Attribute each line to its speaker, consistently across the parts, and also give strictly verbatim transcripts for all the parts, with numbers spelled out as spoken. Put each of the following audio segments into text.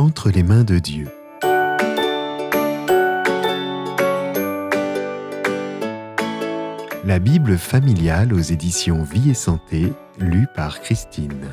Speaker 1: entre les mains de Dieu. La Bible familiale aux éditions Vie et Santé, lue par Christine.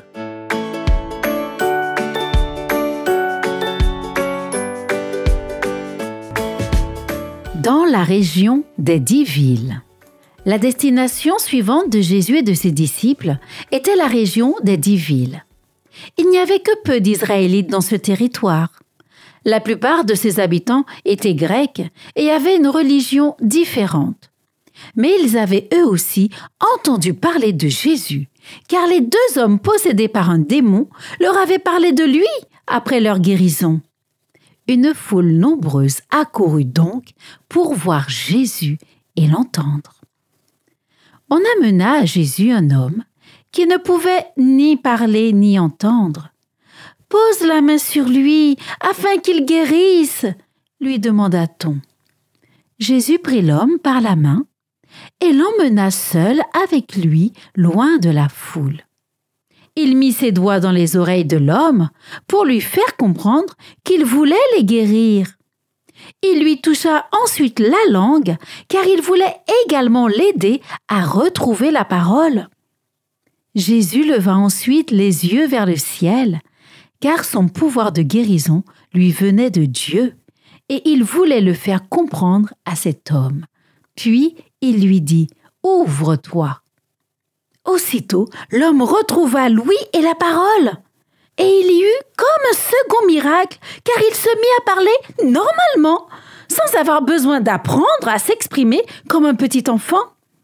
Speaker 2: Dans la région des dix villes. La destination suivante de Jésus et de ses disciples était la région des dix villes. Il n'y avait que peu d'Israélites dans ce territoire. La plupart de ses habitants étaient grecs et avaient une religion différente. Mais ils avaient eux aussi entendu parler de Jésus, car les deux hommes possédés par un démon leur avaient parlé de lui après leur guérison. Une foule nombreuse accourut donc pour voir Jésus et l'entendre. On amena à Jésus un homme qui ne pouvait ni parler ni entendre. « Pose la main sur lui afin qu'il guérisse » lui demanda-t-on. Jésus prit l'homme par la main et l'emmena seul avec lui loin de la foule. Il mit ses doigts dans les oreilles de l'homme pour lui faire comprendre qu'il voulait les guérir. Il lui toucha ensuite la langue, car il voulait également l'aider à retrouver la parole. Jésus leva ensuite les yeux vers le ciel, car son pouvoir de guérison lui venait de Dieu, et il voulait le faire comprendre à cet homme. Puis il lui dit « Ouvre-toi ». Aussitôt, l'homme retrouva l'ouïe et la parole. Et il y eut comme un second miracle, car il se mit à parler normalement, sans avoir besoin d'apprendre à s'exprimer comme un petit enfant.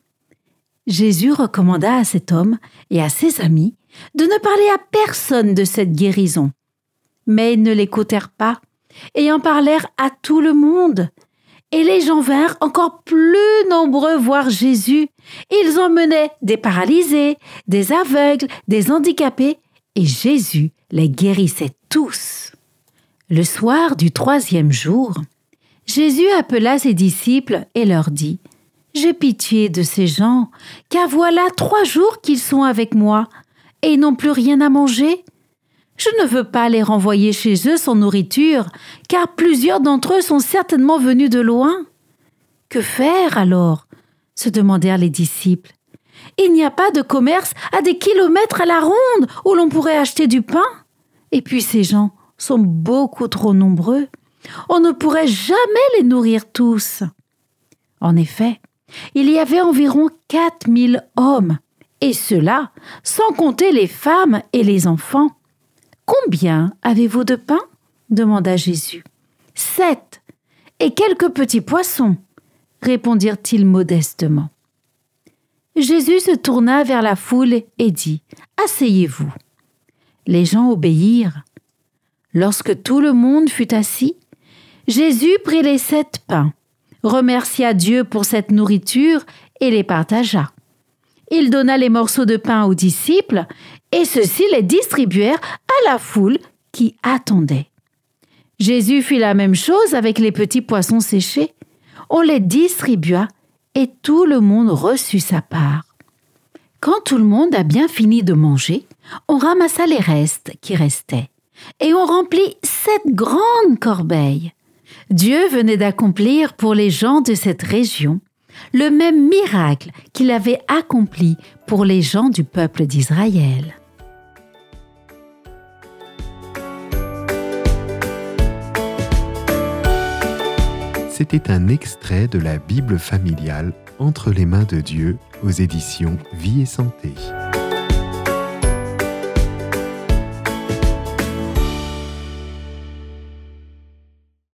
Speaker 2: Jésus recommanda à cet homme et à ses amis de ne parler à personne de cette guérison. Mais ils ne l'écoutèrent pas et en parlèrent à tout le monde. Et les gens vinrent encore plus nombreux voir Jésus. Ils emmenaient des paralysés, des aveugles, des handicapés, et Jésus les guérissait tous. Le soir du troisième jour, Jésus appela ses disciples et leur dit « J'ai pitié de ces gens, car voilà trois jours qu'ils sont avec moi, et ils n'ont plus rien à manger. Je ne veux pas les renvoyer chez eux sans nourriture, car plusieurs d'entre eux sont certainement venus de loin. » « Que faire alors ?» se demandèrent les disciples. « Il n'y a pas de commerce à des kilomètres à la ronde où l'on pourrait acheter du pain. Et puis ces gens sont beaucoup trop nombreux. On ne pourrait jamais les nourrir tous. » En effet, il y avait environ quatre mille hommes, et cela sans compter les femmes et les enfants. « Combien avez-vous de pain ?» demanda Jésus. « Sept, et quelques petits poissons, » répondirent-ils modestement. Jésus se tourna vers la foule et dit « Asseyez-vous ». Les gens obéirent. Lorsque tout le monde fut assis, Jésus prit les sept pains, remercia Dieu pour cette nourriture et les partagea. Il donna les morceaux de pain aux disciples et ceux-ci les distribuèrent à la foule qui attendait. Jésus fit la même chose avec les petits poissons séchés. On les distribua et tout le monde reçut sa part. Quand tout le monde a bien fini de manger, on ramassa les restes qui restaient et on remplit sept grandes corbeilles. Dieu venait d'accomplir pour les gens de cette région le même miracle qu'il avait accompli pour les gens du peuple d'Israël.
Speaker 1: C'était un extrait de la Bible familiale entre les mains de Dieu aux éditions Vie et Santé.